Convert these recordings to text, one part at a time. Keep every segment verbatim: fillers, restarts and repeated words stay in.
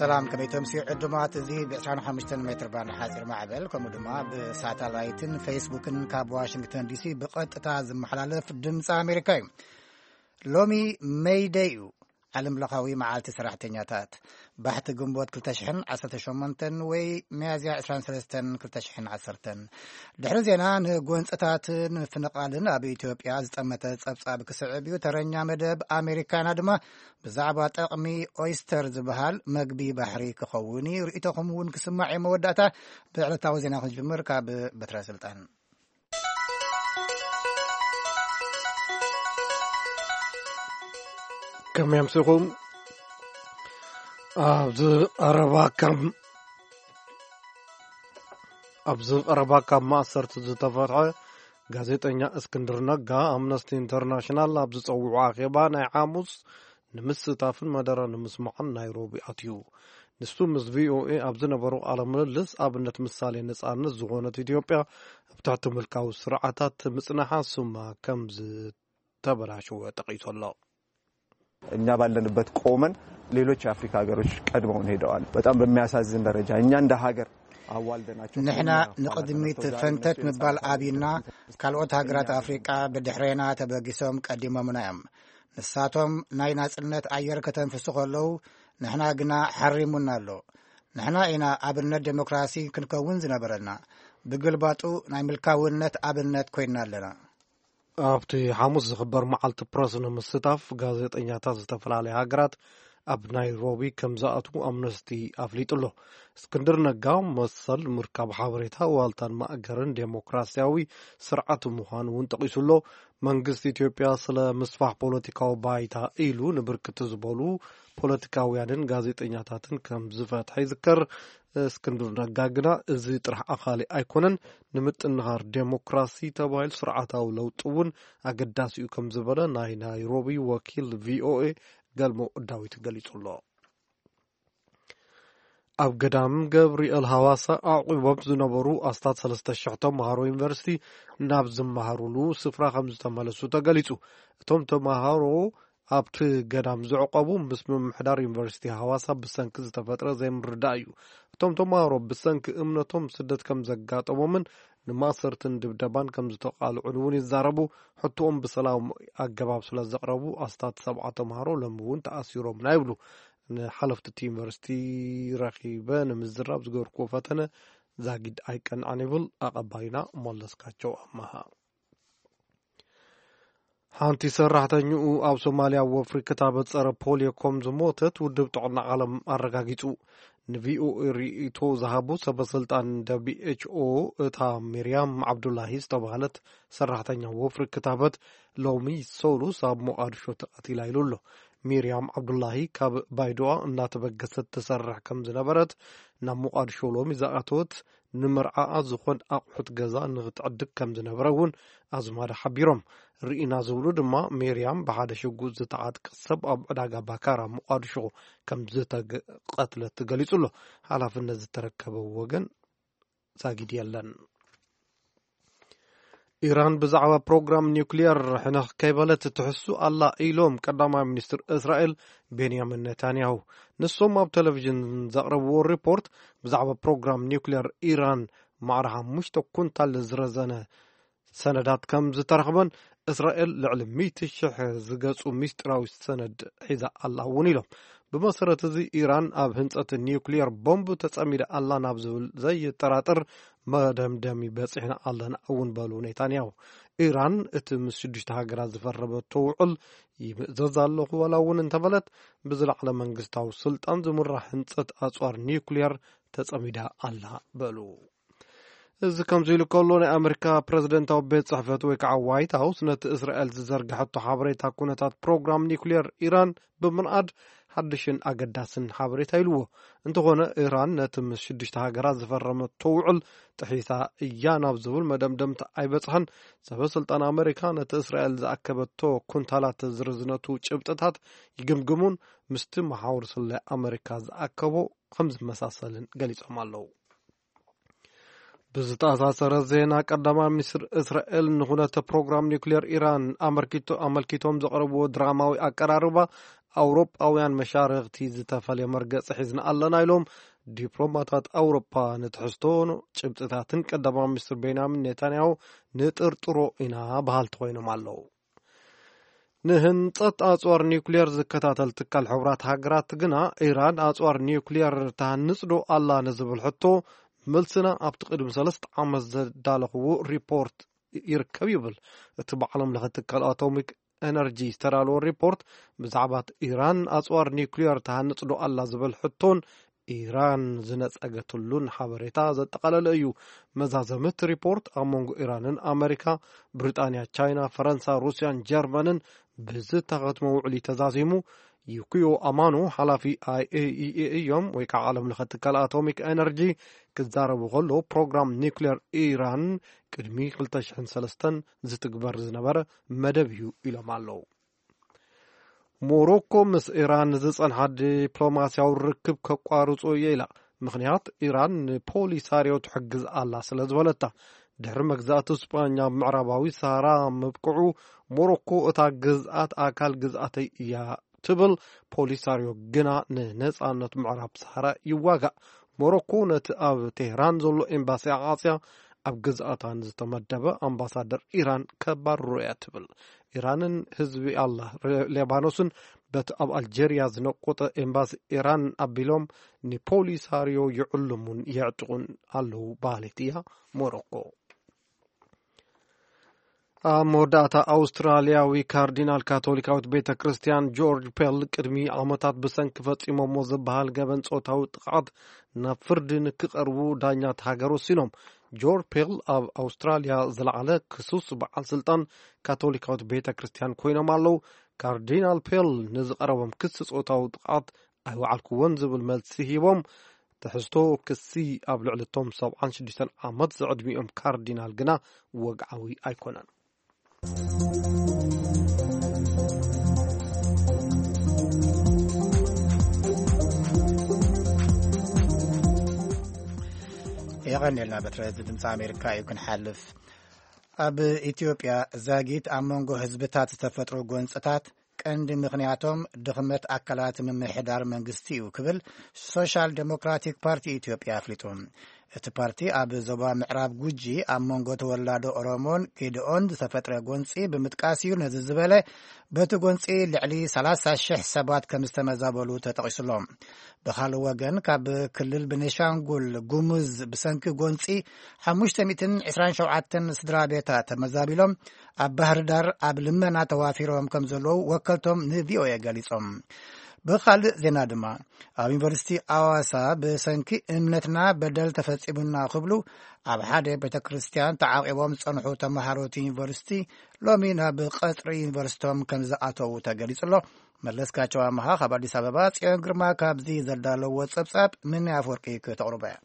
سلام كميتم سي عدمات زي بعشرين وخمسة متر بان حاضر معبل كمدما بساتلايتن فيسبوكن كاب واشنطن دي سي بقطتا زمحلالف دمص امريكا لومي ميدايو علم لقاوي معالت سرحتنياتات بحث جنبوت كلتشحن عصرت شمنتن وي ميازيا عشرين سلستن كلتشحن عصرتن دحر زينا نقونصتات نفنقالن اب ኢትዮጵያ ዝጠመተ ጸብጻብ ክስዕብዩ ተረኛ መደብ ኣሜሪካና ድማ ብዛዕባ ጠቕሚ ኦይስተር ዝበሃል መግቢ ባሕሪ ክኸውን ርእይቶኹም እውን ክስማዕ መወዳእታ ብዕለታዊ ዜና ክንጅምር ካብ በትረ ስልጣን كم يمسكون أبز أربعة أبز أربعة ما صرت زتفرع غازيتنيا اسكندر نجا أمنستي انترناشنال أبز صوّع عقبان عاموس نمس تافن مدرا نمس معن نيروبي أتيو نسو مس في او اي أبز نبرو على مللس أبنت مثالي نس أنس زغونة إثيوبيا بتعتم الكاو سرعتات مسنحة ثم كم ز تبرعشو تقيت الله እኛ ባለንበት ቆመን ሌሎች አፍሪካ ሀገሮች ቀድመውን ሄደዋል በጣም በሚያሳዝን ደረጃ እኛ እንደ ሀገር አዋልደናቸው نحنا نقدميت فنتت مبال ابينا ካልኦት ሃገራት አፍሪካ በድሕሬና ተበጊሶም ቀዲሞምናዮም ንሳቶም ናይ ናጽነት አየር ከተንፍሱ ከለው نحنا ግና حرمونا ኣሎ نحنا ኢና ኣብነት ዲሞክራሲ ክንከውን ዝነበረና ብግልባጡ ናይ ምልካውነት ኣብነት ኮይና ኣለና ኣብቲ ሓሙስ ዝኽበር መዓልቲ ፕረስን ምስትታፍ ጋዜጠኛታት ዝተፈላለዩ ሃገራት ኣብ ናይሮቢ ከም ዝኣቱ ኣምነስቲ ኣፍሊጡሎ እስክንድር ነጋ መሰል ምርካብ ሓበሬታ ዋልታን ማእገርን ዴሞክራሲያዊ ስርዓት ምዃኑ እውን ጠቂሱሎ መንግስቲ ኢትዮጵያ ስለ ምስፋሕ ፖለቲካዊ ባይታ ኢሉ ንብርክት ዝበሉ ፖለቲካውያንን ጋዜጠኛታትን ከም ዝፈትሐ ይዝከር እስክንድር ነጋ ግና እዚ ጥራሕ ኣኻሊ ኣይኮነን ንምጥንኻር ዴሞክራሲ ተባሂል ስርዓታዊ ለውጥ እውን ኣገዳሲ እዩ ከም ዝበለ ናይ ናይሮቢ ወኪል ቪኦኤ ገልሞ ዳዊት ገሊጹሎ ኣብ ገዳም ገብርኤል ሐዋሳ ኣዕቂቦም ዝነበሩ ኣስታት ሰለስተ ሽሕ ተምሃሮ ዩኒቨርሲቲ ናብ ዝመሃሩሉ ስፍራ ከም ዝተመለሱ ተገሊጹ እቶም ተምሃሮ ኣብቲ ገዳም ዝዕቀቡ ምስ ምምሕዳር ዩኒቨርሲቲ ሐዋሳ ብሰንኪ ዝተፈጥረ ዘይምርዳእ እዩ እቶም ተምሃሮ ብሰንኪ እምነቶም ስደት ከም ዘጋጠሞምን ንማሰርትን ድብደባን ከም ዝተቃልዑን እውን ይዛረቡ ሕቶኦም ብሰላም ኣገባብ ስለ ዘቕረቡ ኣስታት ሰብዓ ተምሃሮ ሎሚ እውን ተኣሲሮም ናይብሉ ንሓለፍቲ ዩኒቨርሲቲ ረኺበ ንምዝራብ ዝገበርክዎ ፈተነ ዛጊድ ኣይቀንዓን ይብል ኣቐባይና መለስካቸው ኣማሃ ሓንቲ ሰራሕተኛኡ ኣብ ሶማልያ ወፍሪ ክታበት ጸረ ፖሊዮ ከም ዝሞተት ውድብ ጥዕና ዓለም ኣረጋጊጹ ንቪኦኤ ሪኢቶ ዝሃቡ ሰበስልጣን ደብሊው ኤች ኦ እታ ሚርያም ዓብዱላሂ ዝተባሃለት ሰራሕተኛ ወፍሪ ክታበት ሎሚ ሶሉስ ኣብ ሞቃዲሾ ተቐቲላ ኢሉሎ ሚርያም ዓብዱላሂ ካብ ባይዶዋ እናተበገሰት ትሰርሕ ከም ዝነበረት ናብ ሞቃዲሾ ሎሚ ዝኣተወት ንምርዓኣ ዝኾን ኣቑሑት ገዛ ንኽትዕድግ ከም ዝነበረ እውን ኣዝማዳ ሓቢሮም ርኢና ዝብሉ ድማ ሚርያም ብሓደ ሽጉጥ ዝተዓጥቂ ሰብ ኣብ ዕዳጋ ባካራ ሞቃዲሾ ከም ዝተቀትለት ገሊጹሎ ሓላፍነት ዝተረከበ ወገን ዛጊድ የለን ኢራን ብዛዕባ ፕሮግራም ኒውክሊየር ሕነኽ ከይበለት ትሕሱ ኣላ ኢሎም ቀዳማይ ሚኒስትር እስራኤል ቤንያሚን ኔታንያሁ ንሶም ኣብ ቴሌቪዥን ዘቕረብዎ ሪፖርት ብዛዕባ ፕሮግራም ኒውክሊየር ኢራን ማዕረ ሓሙሽተ ኩንታል ዝረዘነ ሰነዳት ከም ዝተረኽበን እስራኤል ልዕሊ ሚእቲ ሽሕ ዝገጹ ሚስጥራዊ ሰነድ ሒዛ ኣላ እውን ኢሎም ብመሰረት እዚ ኢራን ኣብ ህንፀት ኒውክሊየር ቦምብ ተጸሚዳ ኣላ ናብ ዝብል ዘይጠራጥር መደምደሚ በፂሕና ኣለና እውን በሉ ኔታንያሁ ኢራን እቲ ምስ ሽዱሽተ ሃገራት ዝፈረመቶ ውዕል ይምእዘዝ ኣለኹ ዋላ እውን እንተበለት ብዝላዕለ መንግስታዊ ስልጣን ዝምራሕ ህንፀት ኣጽዋር ኒውክሊየር ተጸሚዳ ኣላ በሉ እዚ ከም ዝኢሉ ከሎ ናይ ኣሜሪካ ፕረዚደንታዊ ቤት ጽሕፈት ወይ ከዓ ዋይት ሃውስ ነቲ እስራኤል ዝዘርግሐቶ ሓበሬታ ኩነታት ፕሮግራም ኒውክሊየር ኢራን ብምንኣድ ሓድሽን ኣገዳስን ሓበሬታ ኢልዎ እንተኾነ ኢራን ነቲ ምስ ሽዱሽተ ሃገራት ዝፈረመቶ ውዕል ጥሒሳ እያ ናብ ዝብል መደምደምቲ ኣይበፅሐን ሰበስልጣን ኣሜሪካ ነቲ እስራኤል ዝኣከበቶ ኩንታላት ዝርዝነቱ ጭብጥታት ይግምግሙን ምስቲ መሓውር ስለ ኣሜሪካ ዝኣከቦ ከም ዝመሳሰልን ገሊፆም ኣለዉ ብዝተኣሳሰረ ዜና ቀዳማይ ሚኒስትር እስራኤል ንኹነተ ፕሮግራም ኒውክሊየር ኢራን ኣመልኪቶም ዘቕረብዎ ድራማዊ ኣቀራርባ ኣውሮጳውያን መሻርክቲ ዝተፈልየ መርገፂ ሒዝና ኣለና ኢሎም ዲፕሎማታት ኣውሮፓ ንትሕዝቶ ጭብጥታትን ቀዳማይ ሚኒስትር ቤንያሚን ኔታንያሁ ንጥርጥሮ ኢና ባህልቲ ኮይኖም ኣለዉ። ንህንፀት ኣጽዋር ኒውክሌር ዝከታተል ትካል ሕብራት ሃገራት ግና ኢራን ኣጽዋር ኒውክሌር ተሃንጽዶ ኣላ ንዝብል ሕቶ መልስና ኣብቲ ቅድሚ ሰለስተ ዓመት ዘዳለኽዎ ሪፖርት ይርከብ ይብል። እቲ ብዓለም ለኸ ትካል ኣቶሚክ ኤነርጂ ዝተዳለወ ሪፖርት ብዛዕባ ኢራን ኣጽዋር ኒውክሌር ተሃንጽዶ ኣላ ዝብል ሕቶን ኢራን ዝነጸገትሉን ሓበሬታ ዘጠቃለለ እዩ። መዛዘምት ሪፖርት ኣብ መንጎ ኢራንን ኣሜሪካ፣ ብሪጣንያ፣ ቻይና፣ ፈረንሳ፣ ሩስያን፣ ጀርመንን ብዝተኸትሞ ውዕሊ ተዛዚሙ ዩኪዮ ኣማኖ ሓላፊ ኣይኤኢኤ እዮም ወይ ከዓ ዓለም ለኸ ትካል ኣቶሚክ ኤነርጂ ክዛረቡ ከሎ ፕሮግራም ኒውክሌር ኢራን ቅድሚ ክልተ ሽሕን ሰለስተን ዝትግበር ዝነበረ መደብ እዩ ኢሎም ኣለዉ። ሞሮኮ ምስ ኢራን ዝጸንሐ ዲፕሎማስያዊ ርክብ ከቋርጾ እየ ኢላ። ምክንያት ኢራን ንፖሊሳርዮ ትሕግዝ ኣላ ስለ ዝበለታ ድሕሪ መግዛእቲ እስጳኛ ምዕራባዊ ሰሃራ ምብቅዑ ሞሮኮ እታ ግዝኣት ኣካል ግዝኣተይ እያ ትብል፣ ፖሊሳርዮ ግና ንነጻነት ምዕራብ ሰሃራ ይዋጋእ። ሞሮኮ ነቲ ኣብ ቴህራን ዘሎ ኤምባሲ ኣቃጽያ ኣብ ግዝኣታን ዝተመደበ ኣምባሳደር ኢራን ከባርሮ እያ ትብል። ኢራንን ህዝቢ ኣላህ ሌባኖስን በቲ ኣብ ኣልጀርያ ዝነቆጠ ኤምባሲ ኢራን ኣቢሎም ንፖሊሳርዮ ይዕልሙን የዕጥቁን ኣለዉ ባህሊት እያ ሞሮኮ። ኣብ መወዳእታ ኣውስትራልያዊ ካርዲናል ካቶሊካዊት ቤተ ክርስቲያን ጆርጅ ፔል ቅድሚ ዓመታት ብሰንኪ ፈጺሞሞ ዝበሃል ገበን ጾታዊ ጥቕዓት ናብ ፍርዲ ንክቐርቡ ዳኛት ሃገር ወሲኖም። ጆርጅ ፔል ኣብ ኣውስትራልያ ዝለዓለ ክሱስ በዓል ስልጣን ካቶሊካዊት ቤተ ክርስቲያን ኮይኖም ኣለዉ። ካርዲናል ፔል ንዝቐረቦም ክሲ ጾታዊ ጥቕዓት ኣይወዓልክዎን ዝብል መልሲ ሂቦም። ትሕዝቶ ክሲ ኣብ ልዕሊ እቶም ሰብዓን ሽዱሽተ ዓመት ዝዕድሚኦም ካርዲናል ግና ወግዓዊ ኣይኮነን። የቀንልና በትረዝ ድምፂ አሜሪካ ይኩን ሓልፍ ኣብ ኢትዮጵያ ዛጊት ኣብ መንጎ ህዝብታት ዝተፈጥሮ ጎንፅታት ቀንዲ ምክንያቶም ድኽመት ኣካላት ምምሕዳር መንግስቲ እዩ ክብል ሶሻል ዴሞክራቲክ ፓርቲ ኢትዮጵያ ኣፍሊጡ። እቲ ፓርቲ ኣብ ዞባ ምዕራብ ጉጂ ኣብ መንጎ ተወላዶ ኦሮሞን ጌድኦን ዝተፈጥረ ጎንፂ ብምጥቃስ እዩ ነዚ ዝበለ በቲ ጎንፂ ልዕሊ ሰላሳ ሽሕ ሰባት ከም ዝተመዛበሉ ተጠቂሱሎም። ብካልእ ወገን ካብ ክልል ቤኒሻንጉል ጉሙዝ ብሰንኪ ጎንፂ ሓሙሽተ ሚእትን ዒስራን ሸውዓተን ስድራ ቤታት ተመዛቢሎም ኣብ ባህር ዳር ኣብ ልመና ተዋፊሮም ከም ዘለዉ ወከልቶም ንቪኦኤ ገሊጾም። ብኻልእ ዜና ድማ ኣብ ዩኒቨርሲቲ ኣዋሳ ብሰንኪ እምነትና በደል ተፈጺሙና ክብሉ ኣብ ሓደ ቤተ ክርስቲያን ተዓቂቦም ዝጸንሑ ተመሃሮት ዩኒቨርሲቲ ሎሚ ናብ ቀጽሪ ዩኒቨርሲቶም ከም ዝኣተዉ ተገሊጹሎ። መለስካቸው ኣመሃ ካብ ኣዲስ ኣበባ፣ ጽዮን ግርማ ካብዚ ዘዳለዎ ጸብጻብ ምን ኣፈወርቂ ከተቕርበ እያ።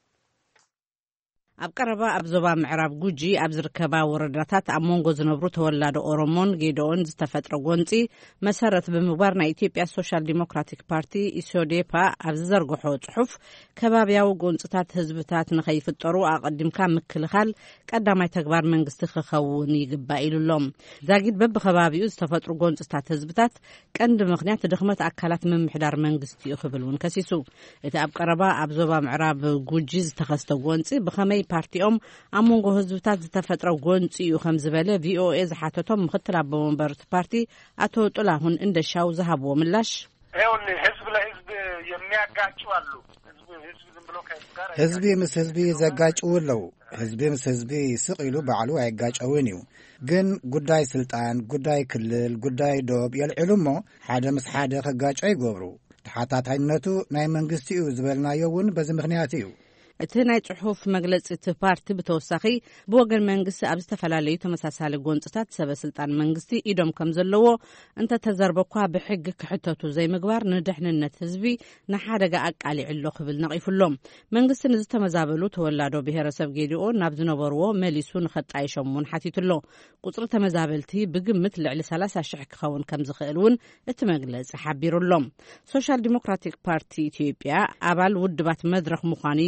ኣብ ቀረባ ኣብ ዞባ ምዕራብ ጉጂ ኣብ ዝርከባ ወረዳታት ኣብ መንጎ ዝነብሩ ተወላዶ ኦሮሞን ጌድኦን ዝተፈጥረ ጎንፂ መሰረት ብምግባር ናይ ኢትዮጵያ ሶሻል ዲሞክራቲክ ፓርቲ ኢሶዴፓ ኣብ ዝዘርግሖ ጽሑፍ ከባቢያዊ ጎንፅታት ህዝብታት ንኸይፍጠሩ ኣቐዲምካ ምክልኻል ቀዳማይ ተግባር መንግስቲ ክኸውን ይግባእ ኢሉሎም። ዛጊድ በብኸባቢኡ ዝተፈጥሩ ጎንፅታት ህዝብታት ቀንዲ ምክንያት ድኽመት ኣካላት ምምሕዳር መንግስቲ እዩ ክብል እውን ከሲሱ። እቲ ኣብ ቀረባ ኣብ ዞባ ምዕራብ ጉጂ ዝተኸስተ ጎንፂ ብኸመይ ፓርቲኦም ኣብ መንጎ ህዝብታት ዝተፈጥረ ጎንፂ እዩ ከም ዝበለ ቪኦኤ ዝሓተቶም ምክትል ኣቦ ወንበርቲ ፓርቲ አቶ ጥላሁን እንደሻው ዝሃብዎ ምላሽ ይሁን ህዝብ ለህዝብ የሚያጋጩ አሉ። ህዝብ ህዝብ ዝም ብሎ ከጋር ህዝብ ምስ ህዝብ ዘጋጩ አለው። ህዝብ ምስ ህዝብ ስቂሉ ባዕሉ አይጋጨውን እዩ። ግን ጉዳይ ስልጣን፣ ጉዳይ ክልል፣ ጉዳይ ዶብ የልዕሉሞ ሓደ ምስ ሓደ ከጋጨ ይገብሩ። ተሓታታይነቱ ናይ መንግስቲ እዩ ዝበልናዮውን በዚ ምክንያት እዩ። እቲ ናይ ጽሑፍ መግለፂ እቲ ፓርቲ ብተወሳኺ ብወገን መንግስቲ ኣብ ዝተፈላለዩ ተመሳሳሊ ጎንፅታት ሰበስልጣን መንግስቲ ኢዶም ከም ዘለዎ እንተተዘርበኳ ብሕጊ ክሕተቱ ዘይምግባር ንድሕንነት ህዝቢ ንሓደጋ ኣቃሊዕሎ ክብል ነቒፉሎም። መንግስቲ ንዝተመዛበሉ ተወላዶ ብሄረሰብ ጌዲኦ ናብ ዝነበርዎ መሊሱ ንኸጣይሾም እውን ሓቲቱሎ። ቁፅሪ ተመዛበልቲ ብግምት ልዕሊ ሰላሳ ሽሕ ክኸውን ከም ዝኽእል እውን እቲ መግለፂ ሓቢሩሎም። ሶሻል ዲሞክራቲክ ፓርቲ ኢትዮጵያ ኣባል ውድባት መድረኽ ምዃኑ ይፍለጥ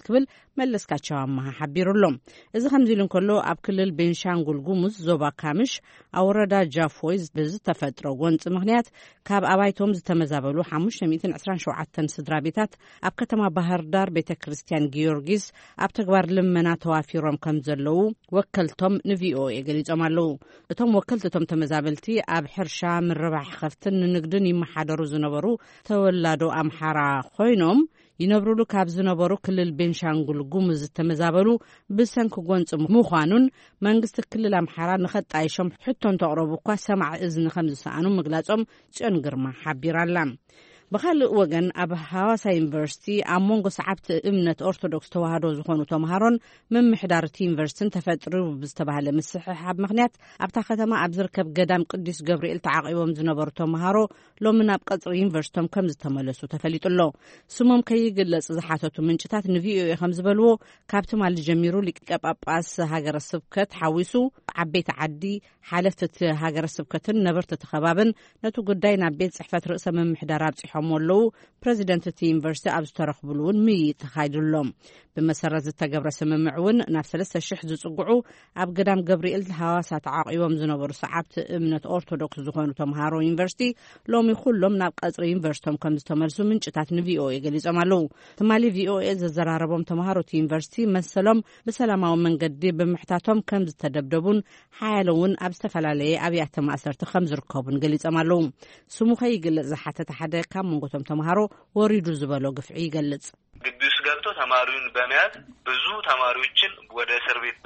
ክብል መለስካቸው አማሃ ሓቢሩሎም እዚ ከምዚ ኢሉ እንከሎ ኣብ ክልል ቤንሻንጉል ጉሙዝ ዞባ ካምሽ ኣወረዳ ጃፎይ ብዝተፈጥሮ ጎንፂ ምክንያት ካብ ኣባይቶም ዝተመዛበሉ ሓሙሽተ ሚእትን ዕስራን ሸውዓተን ስድራ ቤታት ኣብ ከተማ ባህር ዳር ቤተ ክርስቲያን ጊዮርጊስ ኣብ ተግባር ልመና ተዋፊሮም ከም ዘለው ወከልቶም ንቪኦኤ ገሊጾም ኣለው። እቶም ወከልትቶም ተመዛበልቲ ኣብ ሕርሻ ምርባሕ ከፍትን ንግድን ይመሓደሩ ዝነበሩ ተወላዶ ኣምሓራ ኮይኖም ይነብሩሉ ካብ ዝነበሩ ክልል ቤንሻንጉል ጉሙዝ ተመዛበሉ ብሰንኪ ጎንፂ ምዃኑን መንግስቲ ክልል ኣምሓራ ንኸጣይሾም ሕቶን ተቕረቡ እኳ ሰማዕ እዝኒ ከም ዝሰኣኑ ምግላጾም ጽዮን ግርማ ሓቢራላ። ብኻልእ ወገን ኣብ ሃዋሳ ዩኒቨርሲቲ ኣብ መንጎ ሰዓብቲ እምነት ኦርቶዶክስ ተዋህዶ ዝኾኑ ተምሃሮን ምምሕዳር እቲ ዩኒቨርሲቲን ተፈጥሩ ብዝተባሃለ ምስሕሓብ ምክንያት ኣብታ ከተማ ኣብ ዝርከብ ገዳም ቅዱስ ገብርኤል ተዓቂቦም ዝነበሩ ተምሃሮ ሎሚ ናብ ቀጽሪ ዩኒቨርሲቶም ከም ዝተመለሱ ተፈሊጡሎ። ስሞም ከይግለጽ ዝሓተቱ ምንጭታት ንቪኦኤ ከም ዝበልዎ ካብቲ ማል ጀሚሩ ሊቀ ጳጳስ ሃገረ ስብከት ሓዊሱ ዓበይቲ ዓዲ ሓለፍቲ ሃገረ ስብከትን ነበርቲ ተኸባብን ነቲ ጉዳይ ናብ ቤት ጽሕፈት ርእሰ ምምሕዳር ኣብጽሖም ሞለው ፕሬዚደንት እቲ ዩኒቨርሲቲ ኣብ ዝተረኽብሉ እውን ምይይጥ ተኻይዱሎም። ብመሰረት ዝተገብረ ስምምዕ እውን ናብ ሰለስተ ሽሕ ዝጽጉዑ ኣብ ገዳም ገብርኤል ሃዋሳ ተዓቂቦም ዝነበሩ ሰዓብቲ እምነት ኦርቶዶክስ ዝኾኑ ተምሃሮ ዩኒቨርሲቲ ሎሚ ኩሎም ናብ ቀጽሪ ዩኒቨርሲቶም ከም ዝተመልሱ ምንጭታት ንቪኦኤ ገሊጾም ኣለው። ትማሊ ቪኦኤ ዘዘራረቦም ተምሃሮ እቲ ዩኒቨርሲቲ መሰሎም ብሰላማዊ መንገዲ ብምሕታቶም ከም ዝተደብደቡን ሓያሎ እውን ኣብ ዝተፈላለየ ኣብያተ ማእሰርቲ ከም ዝርከቡን ገሊጾም ኣለው። ስሙ ከይግለጽ ዝሓተተ ሓደ ካብ መንጎቶም ተምሃሮ ወሪዱ ዝበሎ ግፍዒ ይገልጽ። ግቢ ውስጥ ገብቶ ተማሪውን በመያዝ ብዙ ተማሪዎችን ወደ እስር ቤት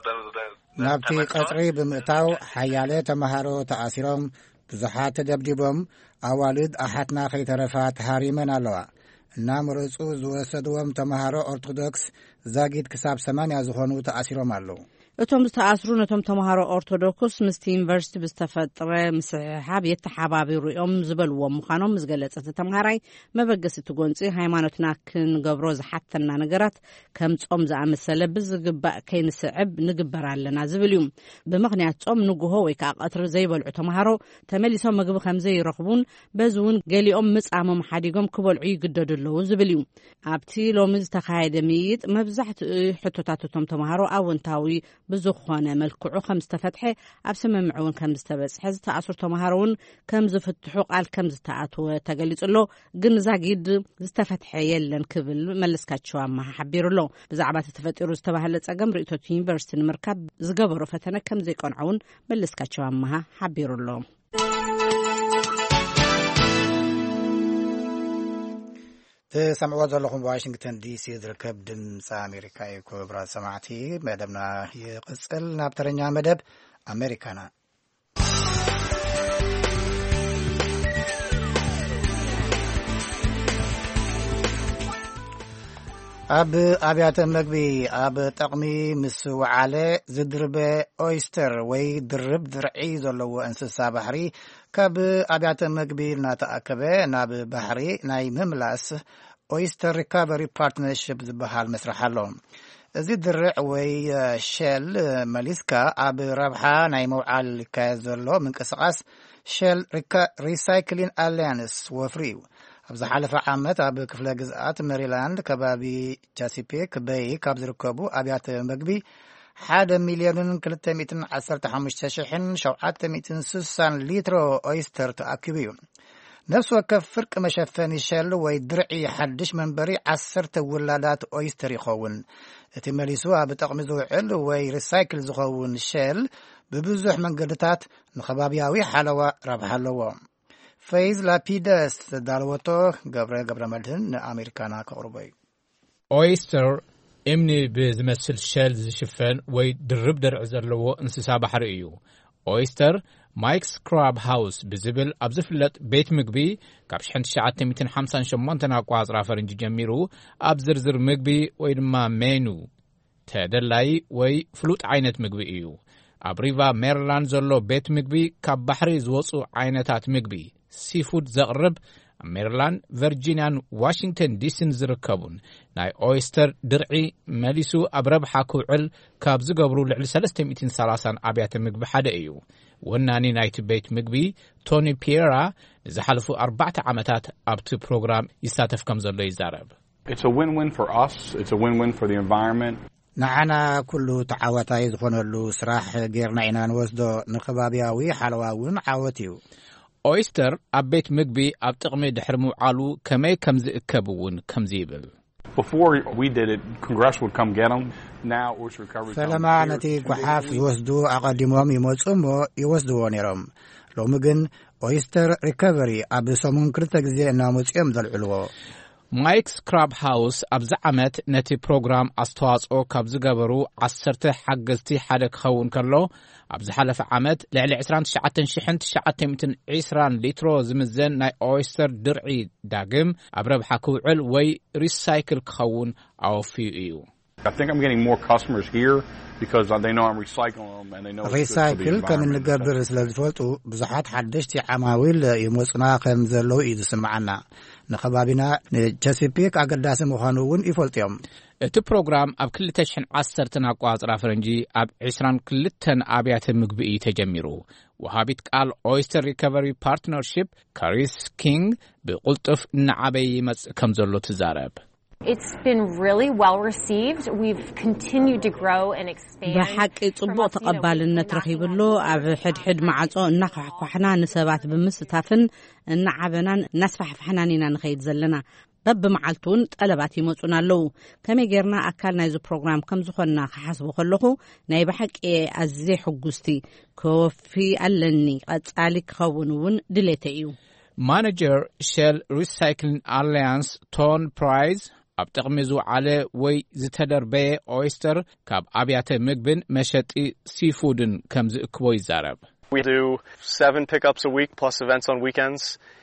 ናብቲ ቀጽሪ ብምእታው ሓያለ ተምሃሮ ተኣሲሮም ብዙሓት ተደብዲቦም ኣዋልድ ኣሓትና ከይተረፋ ተሃሪመን ኣለዋ። እናም ርእፁ ዝወሰድዎም ተምሃሮ ኦርቶዶክስ ዛጊድ ክሳብ ሰማንያ ዝኾኑ ተኣሲሮም ኣለዉ። እቶም ዝተኣስሩ ነቶም ተምሃሮ ኦርቶዶክስ ምስቲ ዩኒቨርሲቲ ብዝተፈጥረ ምስሕሓብ የተሓባቢሩ እዮም ዝበልዎም ምዃኖም ዝገለጸት ተምሃራይ መበገሲ እቲ ጎንፂ ሃይማኖትና ክንገብሮ ዝሓተና ነገራት ከም ጾም ዝኣመሰለ ብዝግባእ ከይንስዕብ ንግበር ኣለና ዝብል እዩ። ብምኽንያት ጾም ንጉሆ ወይ ከዓ ቀትሪ ዘይበልዑ ተምሃሮ ተመሊሶም ምግቢ ከምዘይረኽቡን በዚ እውን ገሊኦም ምጻሞም ሓዲጎም ክበልዑ ይግደዱ ኣለዉ ዝብል እዩ። ኣብቲ ሎሚ ዝተኻየደ ምይይጥ መብዛሕትኡ ሕቶታት እቶም ተምሃሮ ኣወንታዊ ብዝኾነ መልክዑ ከም ዝተፈትሐ ኣብ ስምምዕ እውን ከም ዝተበጽሐ ዝተኣስሩ ተምሃሮ እውን ከም ዝፍትሑ ቃል ከም ዝተኣተወ ተገሊጹሎ ግን ዛጊድ ዝተፈትሐ የለን ክብል መለስካቸው ኣማሃ ሓቢሩሎ። ብዛዕባ ተፈጢሩ ዝተባሃለ ጸገም ርእቶት ዩኒቨርሲቲ ንምርካብ ዝገበሩ ፈተነ ከም ዘይቆንዐውን መለስካቸው ኣማሃ ሓቢሩሎ። ተሰምዕዎ ዘለኹም ዋሽንግተን ዲሲ ዝርከብ ድምፂ ኣሜሪካ እዩ። ክቡራት ሰማዕቲ መደብና ይቕጽል። ናብ ተረኛ መደብ ኣሜሪካና ኣብ ኣብያተ መግቢ ኣብ ጠቕሚ ምስ ወዓለ ዝድርበ ኦይስተር ወይ ድርብ ድርዒ ዘለዎ እንስሳ ባሕሪ ካብ ኣብያተ መግቢ እናተኣከበ ናብ ባሕሪ ናይ ምምላስ ኦይስተር ሪካቨሪ ፓርትነርሽፕ ዝበሃል መስራሕ ኣሎ። እዚ ድርዕ ወይ ሸል መሊስካ ኣብ ረብሓ ናይ መውዓል ይካየድ ዘሎ ምንቅስቓስ ሸል ሪሳይክሊንግ ኣሊያንስ ወፍሪ እዩ። ኣብ ዝሓለፈ ዓመት ኣብ ክፍለ ግዝኣት ሜሪላንድ ከባቢ ቻሲፔክ በይ ካብ ዝርከቡ ኣብያተ መግቢ ሓደ ሚልዮንን ክልተ ሚእትን ዓሰርተ ሓሙሽተ ሽሕን ሸውዓተ ሚእትን ስሳን ሊትሮ ኦይስተር ተኣኪቡ እዩ። ነፍሲ ወከፍ ፍርቂ መሸፈኒ ሸል ወይ ድርዒ ሓድሽ መንበሪ ዓሰርተ ውላዳት ኦይስተር ይኸውን። እቲ መሊሱ ኣብ ጠቕሚ ዝውዕል ወይ ሪሳይክል ዝኸውን ሸል ብብዙሕ መንገድታት ንኸባቢያዊ ሓለዋ ረብሓ ኣለዎ። ፌዝ ላፒደስ ዳልወቶ ገብረ ገብረ መድህን ንኣሜሪካና ከቕርቦ እዩ። ኦይስተር እምኒ ብዝመስል ሸል ዝሽፈን ወይ ድርብ ድርዒ ዘለዎ እንስሳ ባሕሪ እዩ። ኦይስተር ማይክስ ክራብ ሃውስ ብዝብል ኣብ ዝፍለጥ ቤት ምግቢ ካብ ሽሕን ትሽዓተ ሚእትን ሓምሳን ሸሞንተን ኣቋፅራ ፈረንጂ ጀሚሩ ኣብ ዝርዝር ምግቢ ወይ ድማ ሜኑ ተደላይ ወይ ፍሉጥ ዓይነት ምግቢ እዩ። ኣብ ሪቫ ሜሪላንድ ዘሎ ቤት ምግቢ ካብ ባሕሪ ዝወፁ ዓይነታት ምግቢ ሲፉድ ዘቕርብ ኣብ ሜሪላንድ ቨርጂንያን ዋሽንግተን ዲሲን ዝርከቡን ናይ ኦይስተር ድርዒ መሊሱ ኣብ ረብሓ ክውዕል ካብ ዝገብሩ ልዕሊ ሰለስተ ሚእትን ሰላሳን ኣብያተ ምግቢ ሓደ እዩ። ወናኒ ናይቲ ቤት ምግቢ ቶኒ ፒየራ ንዝሓለፉ ኣርባዕተ ዓመታት ኣብቲ ፕሮግራም ይሳተፍ ከም ዘሎ ይዛረብ። It's a win-win for us. It's a win-win for the environment. ንዓና ኩሉ ተዓዋታይ ዝኾነሉ ስራሕ ጌርና ኢና ንወስዶ ንኸባቢያዊ ሓለዋ እውን ዓወት እዩ ኦይስተር ኣብ ቤት ምግቢ ኣብ ጥቕሚ ድሕሪ ምውዓሉ ከመይ ከም ዝእከብ እውን ከምዚ ይብል Before we did it, Congress would come get them. Now oyster recovery ፈለማ ነቲ ጓሓፍ ዝወስዱ ኣቐዲሞም ይመፁ እሞ ይወስድዎ ነይሮም ሎሚ ግን ኦይስተር ሪከቨሪ ኣብ ሰሙን ክልተ ግዜ እናመፅኦም ዘልዕልዎ ማይክስ ክራብ ሃውስ ኣብዚ ዓመት ነቲ ፕሮግራም ኣስተዋጽኦ ካብ ዝገበሩ ዓሰርተ ሓገዝቲ ሓደ ክኸውን ከሎ ኣብ ዝሓለፈ ዓመት ልዕሊ عشرين تسعة تسعمائة وعشرين ሊትሮ ዝምዘን ናይ ኦይስተር ድርዒ ዳግም ኣብ ረብሓ ክውዕል ወይ ሪሳይክል ክኸውን ኣወፊዩ እዩ I think I'm getting more customers here because they know I'm recycling them and they know it's recycle ከም ንገብር ስለዝፈልጡ ብዙሓት ሓደሽቲ ዓማዊል ይመጽና ከም ዘለው እዩ ዝስምዓና ንኸባቢና ንቸሲፒክ ኣገዳሲ ምዃኑ እውን ይፈልጥዮም እቲ ፕሮግራም ኣብ ክልተ ሽሕን ዓሰርተ ኣቋጽራ ፈረንጂ ኣብ عشرين وكلتا ኣብያተ ምግቢ እዩ ተጀሚሩ ወሃቢት ቃል ኦይስተር ሪከቨሪ ፓርትነርሺፕ ካሪስ ኪንግ ብቁልጥፍ ንዓበይ ይመጽእ ከም ዘሎ ትዛረብ It's been really well received. We've continued to grow and expand. بحق ጽቡቕ ተቐባልነት ረኺብሎ ኣብ ሕድሕድ ማዕጾ እናኸሕኳሕና ንሰባት ብምስታፍን እናዓበናን እናስፋሕፋሕናን ኢና ንኸይድ ዘለና በብመዓልቱን ጠለባት ይመጹና ኣለዉ ከመይ ጌርና ኣካል ናይዚ ፕሮግራም ከም ዝኾንና ክሓስቦ ከለኹ ናይ ብሓቂ ኣዝየ ሕጉስቲ ኮፊ ኣለኒ ቀጻሊ ክኸውን እውን ድሌተ እዩ ማኔጀር ሼል ሪሳይክሊንግ አሊያንስ ቶን ፕራይዝ ኣብ ጥቕሚ ዝውዓለ ወይ ዝተደርበየ ኦይስተር ካብ ኣብያተ ምግብን መሸጢ ሲፉድን ከም ዝእክቦ ይዛረብ We do seven pickups a week plus events on weekends.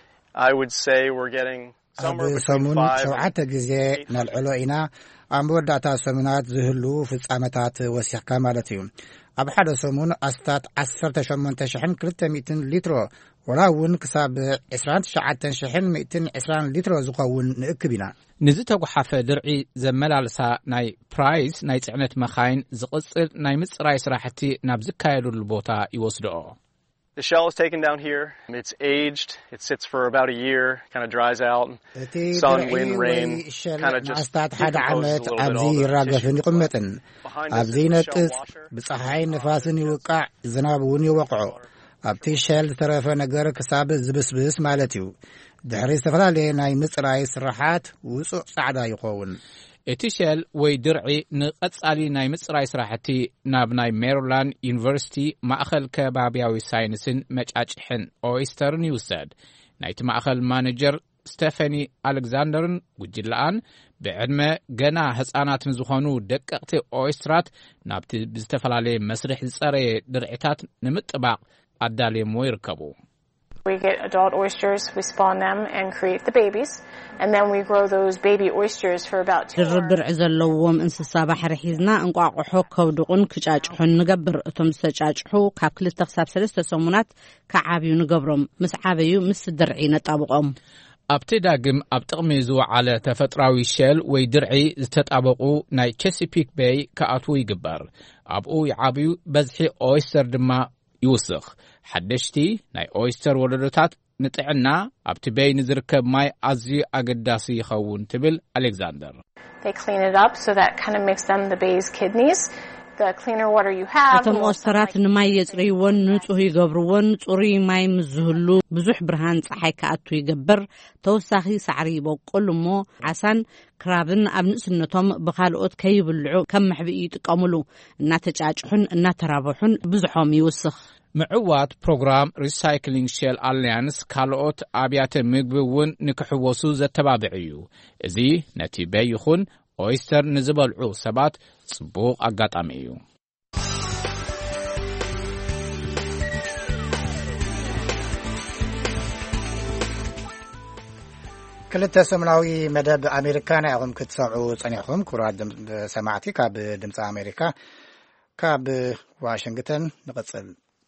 I would say we're getting somewhere between five ሰዓተ ጊዜ ነልዕሎ ኢና ኣብ መወዳእታ ሰሙናት ዝህሉ ፍጻመታት ወሲሕካ ማለት እዩ ኣብ ሓደ ሰሙን ኣስታት عشرة آلاف وثلاثمائة ሊትሮ ወላ እውን ክሳብ عشرين تسعة آلاف ومئتين وعشرين ሊትሮ ዝኸውን ንእክብ ኢና ንዚ ተጓሓፈ ድርዒ ዘመላልሳ ናይ ፕራይስ ናይ ጽዕነት መኻይን ዝቕጽል ናይ ምጽራይ ስራሕቲ ናብ ዝካየዱሉ ቦታ ይወስድኦ The shell is taken down here. It's aged. It sits for about a year, kind of dries out. Sun, wind, rain, kind of just decomposes a little bit. ኣብዚ ነቅጽ ብፀሓይ ንፋስን ይውቃዕ ዝናብ እውን ይወቅዖ ኣብቲ ሸል ዝተረፈ ነገር ክሳብ ዝብስብስ ማለት እዩ ድሕሪ ዝተፈላለየ ናይ ምጽራይ ስራሓት ውፁእ ጻዕዳ ይኸውን እቲ ሸል ወይ ድርዒ ንቐጻሊ ናይ ምጽራይ ስራሕቲ ናብ ናይ ሜሪላንድ ዩኒቨርሲቲ ማእኸል ከባቢያዊ ሳይንስን መጫጭሕን ኦይስተርን ይውሰድ ናይቲ ማእኸል ማኔጀር ስቴፈኒ ኣሌክዛንደርን ጉጅላኣን ብዕድመ ገና ህፃናት ንዝኾኑ ደቀቕቲ ኦይስትራት ናብቲ ብዝተፈላለየ መስርሕ ዝጸረየ ድርዒታት ንምጥባቕ ኣዳልየሞ ይርከቡ We get adult oysters, we spawn them and create the babies, and then we grow those baby oysters for about two hours. ድርብር ዘለዎም እንስሳ ባሕሪ ሒዝና እንቋቁሖ ከውድቁን ክጫጭሑን ንገብር እቶም ዝተጫጭሑ ካብ ክልተ ክሳብ ሰለስተ ሰሙናት ከዓብዩ ንገብሮም ምስ ዓበዩ ምስ ድርዒ ነጣብቆም ኣብቲ ዳግም ኣብ ጥቕሚ ዝወዓለ ተፈጥራዊ ሸል ወይ ድርዒ ዝተጣበቁ ናይ ቼሲፒክ ቤይ ከኣትዉ ይግበር ኣብኡ ይዓብዩ በዝሒ ኦይስተር ድማ ይውስኽ ሓደሽቲ ናይ ኦይስተር ወለዶታት ንጥዕና ኣብቲ ቤይ ንዝርከብ ማይ ኣዝዩ ኣገዳሲ ይኸውን ትብል ኣሌክዛንደር They clean it up so that kind of makes them the bay's kidneys. The cleaner water you have እቶም ኦይስተራት ንማይ የጽርይዎን ንጹህ ይገብርዎን ጽሩይ ማይ ምዝህሉ ብዙሕ ብርሃን ፀሓይ ከኣቱ ይገብር ተወሳኺ ሳዕሪ ይበቁል እሞ ዓሳን ክራብን ኣብ ንእስነቶም ብኻልኦት ከይብልዑ ከም መሕብኢ ይጥቀሙሉ እናተጫጭሑን እናተራብሑን ብዙሖም ይውስኽ ምዕዋት ፕሮግራም ሪሳይክሊንግ ሼል አሊያንስ ካልኦት ኣብያተ ምግቢ እውን ንክሕወሱ ዘተባብዕ እዩ እዚ ነቲ ቤይ ይኹን ኦይስተር ንዝበልዑ ሰባት ጽቡቕ ኣጋጣሚ እዩ ክልተ ሰሙናዊ መደብ ኣሜሪካ ናይ ኣኹም ክትሰምዑ ጸኒሕኩም ክቡራት ሰማዕቲ ካብ ድምፂ ኣሜሪካ ካብ ዋሽንግተን ንቕጽል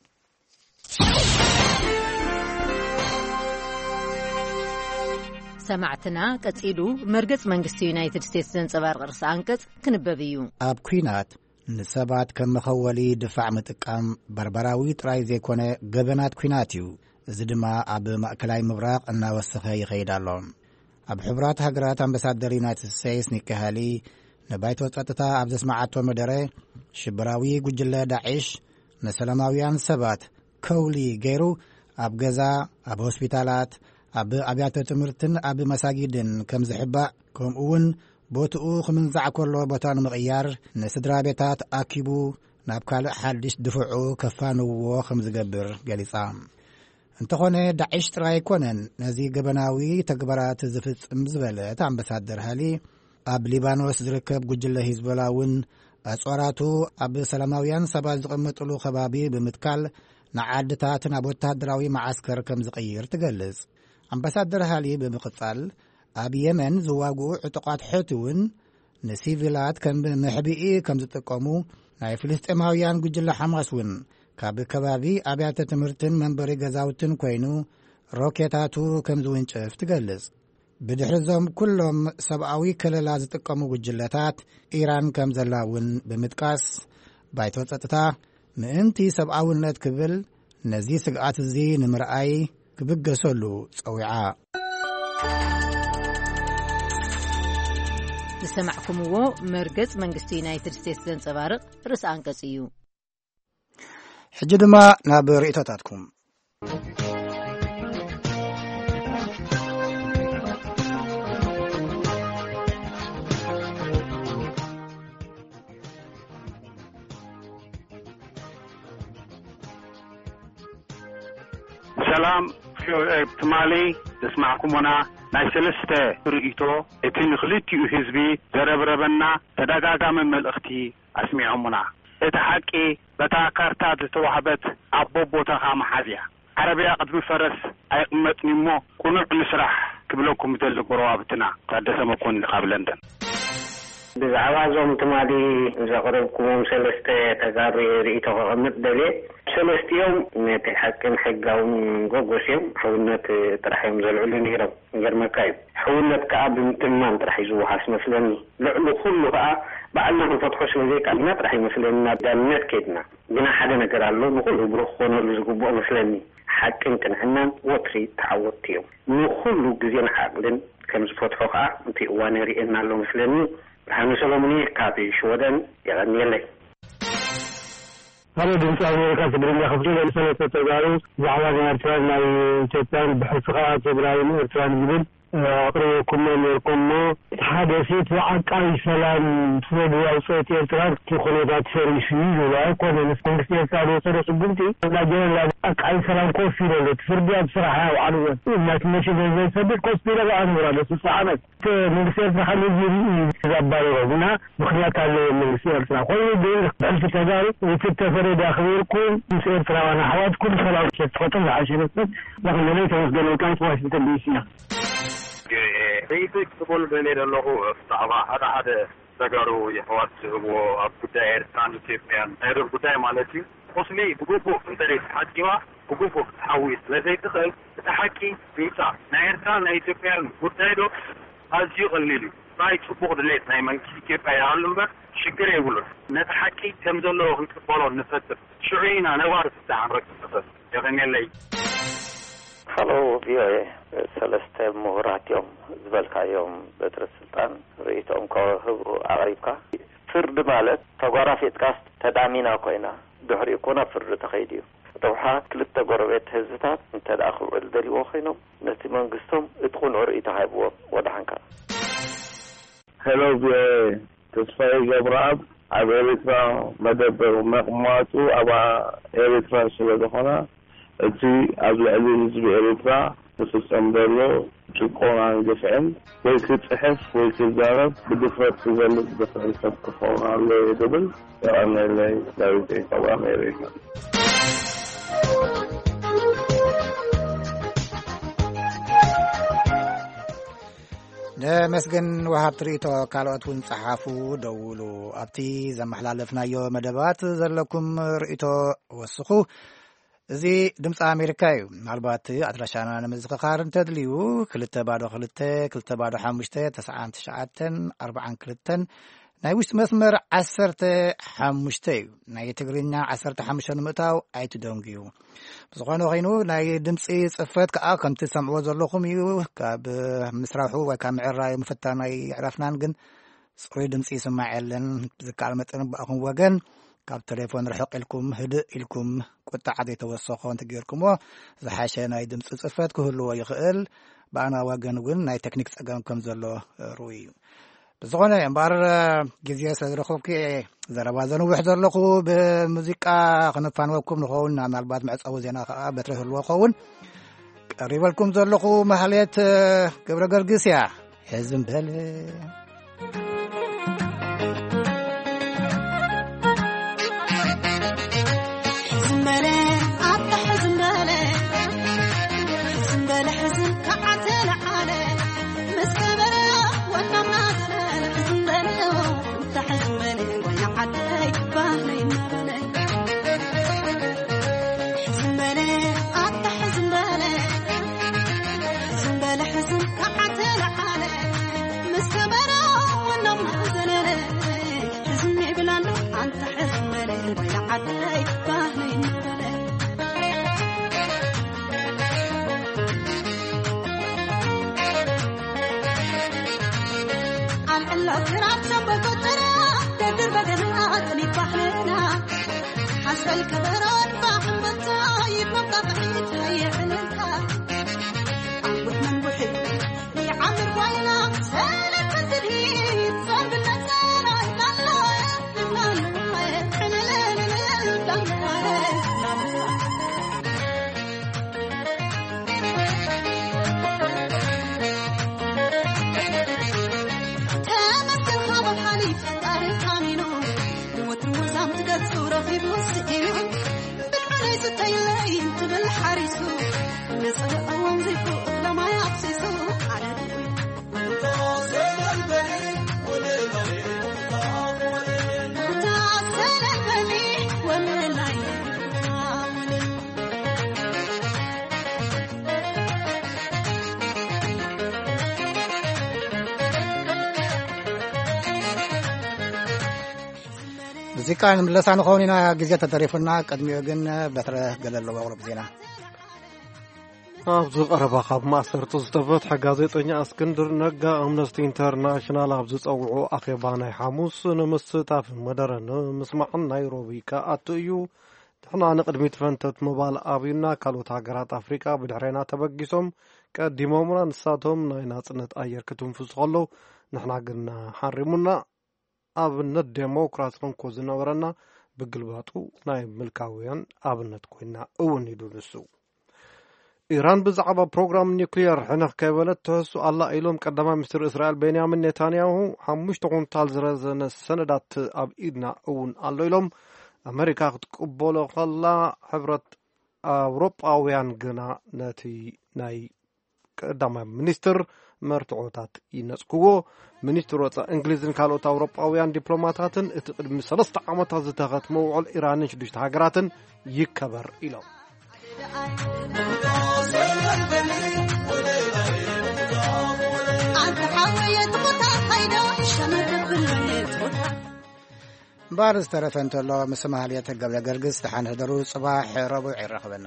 ሰማዕትና ቀጺሉ መርገጽ መንግስቲ ዩናይትድ ስቴትስ ዘንጸባርቕ ርእሰ አንቀጽ ክንበብ እዩ ኣብ ኩናት ንሰባት ከም መኸወሊ ድፋዕ ምጥቃም በርበራዊ ጥራይ ዘይኮነ ገበናት ኩናት እዩ እዚ ድማ ኣብ ማእከላይ ምብራቕ እናወሰኸ ይኸይድ ኣሎ ኣብ ሕብራት ሃገራት ኣምባሳደር ዩናይትድ ስቴትስ ኒኪ ሃሊ ንባይቶ ጸጥታ ኣብ ዘስማዓቶ መደረ ሽብራዊ ጉጅለ ዳዒሽ ንሰላማውያን ሰባት ከውሊ ገይሩ ኣብ ገዛ ኣብ ሆስፒታላት ኣብ ኣብያተ ትምህርትን ኣብ መሳጊድን ከም ዝሕባእ ከምኡውን ቦትኡ ክምንዛዕ ከሎ ቦታ ንምቕያር ንስድራ ቤታት ኣኪቡ ናብ ካልእ ሓድሽ ድፍዑ ከፋንዎ ከም ዝገብር ገሊጻ እንተኾነ ዳዒሽ ጥራይ ኮነን ነዚ ገበናዊ ተግባራት ዝፍጽም ዝበለት ኣምባሳደር ሃሊ ኣብ ሊባኖስ ዝርከብ ጉጅለ ሂዝቦላ እውን ኣጽዋራቱ ኣብ ሰላማውያን ሰባት ዝቕመጥሉ ከባቢ ብምትካል ንዓድታት ናብ ወታደራዊ ማዓስከር ከም ዝቕይር ትገልጽ። ኣምባሳደር ሃሊ ብምቕጻል ኣብ የመን ዝዋግኡ ዕጡቓት ሕቲ እውን ንሲቪላት ከም ምሕቢኢ ከም ዝጥቀሙ ናይ ፍልስጤማውያን ጉጅለ ሓማስ እውን ካብ ከባቢ ኣብያተ ትምህርትን መንበሪ ገዛውትን ኮይኑ ሮኬታቱ ከም ዝውንጭፍ ትገልጽ። ብድሕሪዞም ኩሎም ሰብኣዊ ከለላ ዝጥቀሙ ጉጅለታት ኢራን ከም ዘላ እውን ብምጥቃስ ባይቶ ጸጥታ ምእንቲ ሰብኣውነት ክብል ነዚ ስግኣት እዚ ንምርኣይ ክብገሰሉ ጸዊዓ። ዝሰማዕኩምዎ መርገጽ መንግስቲ ዩናይትድ ስቴትስ ዘንጸባርቕ ርእሲ አንቀጽ እዩ። ሕጂ ድማ ናብ ርእቶታትኩም ሰላም ትማሊ ተስማዕኩምና ናይ ሰለስተ ርእቶ እቲ ንኽልቲኡ ህዝቢ ዘረብረበና ተደጋጋሚ መልእኽቲ ኣስሚዖሙና እቲ ሓቂ በታ ካርታ ዝተዋህበት ኣቦ ቦታኻ መሓዝያ ዓረብያ ቅድሚ ፈረስ ኣይቕመጥን እሞ ቁኑዕ ንስራሕ ክብለኩም ዘለግሮ ኣብትና ታደሰ መኮንን ካብ ለንደን ብዛዕባ ዞም ትማሊ ዘቕረብኩሞም ሰለስተ ተጋሩ ርእቶ ክቕምጥ ደልየ ሰለስቲኦም ነቲ ሓቅን ሕጋውን ጎጎስ እዮም ሕውነት ጥራሕ እዮም ዘልዕሉ ነይሮም ገርመካ እዩ ሕውነት ከዓ ብምትማን ጥራሕ እዩ ዝወሃስ መስለኒ ልዕሉ ኩሉ ከዓ ባዕልና ክንፈትሖ ስለዘይከኣልና ጥራሕ ይመስለኒ ናብ ዳልነት ከይድና ግና ሓደ ነገር ኣሎ ንኩሉ ብሩኽ ክኾነሉ ዝግብኦ መስለኒ ሓቅን ቅንዕናን ወትሪ ተዓወትቲ እዮም ንኩሉ ግዜን ዓቅልን ከም ዝፈትሖ ከዓ እቲ እዋን የርእየና ኣሎ መስለኒ ብርሃኑ ሰሎሞን ካብ ሽወደን የቐኒየለይ هذا بالنسبة لأمريكا تبريد خفضوا لسنة تجارب وعواد الأرتوان مع إثيوبيا بحثها إبراهيم الأرتوان جبل أقرأ كنا نركمه حدثت وعقل سلام فوق وصوت الأرتوان تخلطات سريسية ولا كنا نسمع استيقاظ وصل سبنتي لا جل لا أقل سلام كوفي ولا تفرجع بصراحة وعنوة ما تمشي زي سبب كوفي ولا عنوة بس ساعات من سير محل الجريء زبالة هنا مخلات على من سير ساعة كل دير ألف تجارب وتتفرج داخلكم سير ترانا حواد كل خلاص تفضل عشرة لكن ليس وصل كان في واشنطن دي سي بيتك تقول بين الله تعالى هذا هذا تجارو يحوات وأبدا إرسال كيفين هذا البداية مالتي خصني بقوله انتريس حكيوا بقوله تحويس لذي تخل تحكي بيتا نيرسال نيتفين بداية هالشيء قليل رايك سبوق دليت نايمان كيف يعلم بك شكر يقولون نتحكي تمزل له نتقبله نفتر شعينا نوارث تعرق نفتر يغني لي هلو بيا ثلاثة مهرات يوم زبالك يوم بدر السلطان رئيتهم كهبرو أغريبك فرد مالت تقرأ في إتكاست تدعمينا كوينا دحر يكون فرد تخيديو دوحة كل التقربات هزتات انت داخل الدلي وخينهم نتي منقستهم ادخل عرئي تحيبوا ودحنك هلو بيا تصفي جبراب عب إريترا مدبر ومقماتو أبا إريترا شبه أتي أبل أليز بإريترا تسسم دلو تقول عن دفعين ويكت صحف ويكت دارب بدفرات تزلت دفع السبق فوق على دبل وأنا اللي داويتي طبعا إريترا نمسجن وهاب تريتو كالوت ونصحافو دولو أبتي زمحلالفنايو مدبات زلكم رئيتو وسخو زي دمس أمريكايو معلومات أدرشانا نمزققار تدليو كلتا بادو خلتا كلتا بادو حامشتا تسعان تشعاتن أربعان كلتن ናይ ውሽጢ መስመር ዓሰርተ ሓሙሽተ እዩ ናይ ትግርኛ ዓሰርተ ሓሙሽተ ንምእታው ኣይትደንግዩ ብዝኾነ ኮይኑ ናይ ድምፂ ጽፈት ከዓ ከምቲ ሰምዕዎ ዘለኹም እዩ ካብ ምስራሑ ወይ ካብ ምዕራብ ምፍታናይ ዕራፍናን ግን ጽሩይ ድምፂ ይስማዕ የለን ብዝከኣል መጠን ብኣኹም ወገን ካብ ቴሌፎን ርሕቕ ኢልኩም ህድእ ኢልኩም ቁጣዕ ዘይተወሰኾ እንትገይርኩሞ ዝሓሸ ናይ ድምፂ ጽፈት ክህልዎ ይኽእል ብኣና ወገን ግን ናይ ቴክኒክ ፀገም ከም ዘሎ ሩይ እዩ ዝኾነ እምበር ግዜ ስለዝረኸብኩ ዘረባ ዘንውሕ ዘለኹ ብሙዚቃ ክነፋንወኩም ንኸውን ምናልባት መዕፀዊ ዜና ከዓ በትሪ ህልዎ ኸውን ቀሪበልኩም ዘለኹ ማህሌት ገብረ ገርግስ እያ ሕዝም በለ الكبران فاحم بالطايب مبقى يحنلها عمود من بحب يعمر وينا سالك بالترهيب صار بالنسارة لا لا لا لا تامس الخبر حليف أريد عمينو وتروز عم تقد صورة في بوسئين بالعليس التيلين تبل حريسو نصر أوام زيكو لما يعبسيسو على دوي تعسل البلي وللعين تعسل البلي وللعين ሙዚቃን ምለሳን ኾኒና ግዜ ተተሪፍና ቀድሚዮ ግን በትረ ገለለው አውሮብ ዜና ኣብዚ ቀረባ ካብ ማእሰርቲ ዝተፈትሐ ጋዜጠኛ እስክንድር ነጋ ኣምነስቲ ኢንተርናሽናል ኣብ ዝፀውዑ ኣኼባ ናይ ሓሙስ ንምስታፍ መደረ ንምስማዕን ናይሮቢ ከኣቱ እዩ ንሕና ንቅድሚት ፈንተት ምባል ኣብዩና ካልኦት ሃገራት ኣፍሪቃ ብድሕሪና ተበጊሶም ቀዲሞምና ንሳቶም ናይ ናጽነት ኣየር ክትንፍሱ ከለዉ ንሕና ግን ሓሪሙና ኣብነት ዴሞክራሲ ክንኮ ዝነበረና ብግልባጡ ናይ ምልካውያን ኣብነት ኮይና እውን ኢሉ ንሱ ኢራን ብዛዕባ ፕሮግራም ኒውክሊየር ሕንኽ ከይበለት ትሕሱ ኣላ ኢሎም ቀዳማይ ሚኒስትር እስራኤል ቤንያሚን ኔታንያሁ ሓሙሽተ ኩንታል ዝረዘነ ሰነዳት ኣብ ኢድና እውን ኣሎ ኢሎም ኣሜሪካ ክትቅበሎ ከላ ሕብረት ኣውሮጳውያን ግና ነቲ ናይ ቀዳማይ ሚኒስትር መርትዖታት ይነጽክዎ ሚኒስትር ወፃኢ እንግሊዝን ካልኦት ኣውሮጳውያን ዲፕሎማታትን እቲ ቅድሚ ሰለስተ ዓመታት ዝተኸትመ ውዕል ኢራንን ሽዱሽተ ሃገራትን ይከበር ኢሎም ባር ዝተረፈ እንተሎ ምስ ማህልየት ገብረ ገርግስ ተሓንሕደሩ ጽባሕ ረቡዕ ይረኽበና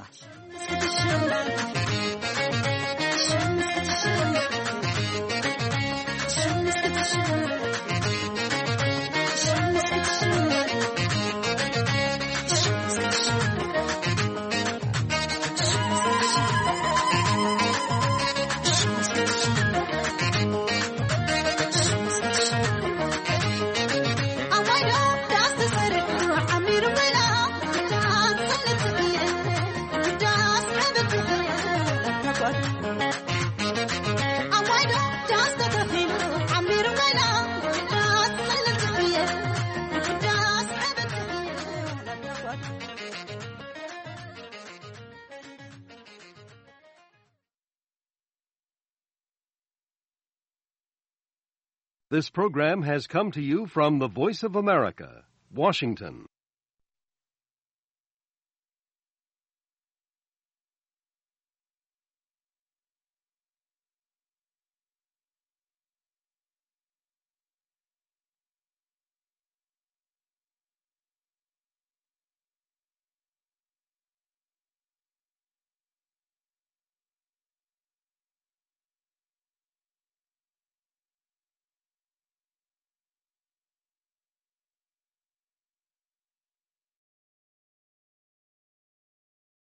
This program has come to you from the Voice of America, Washington.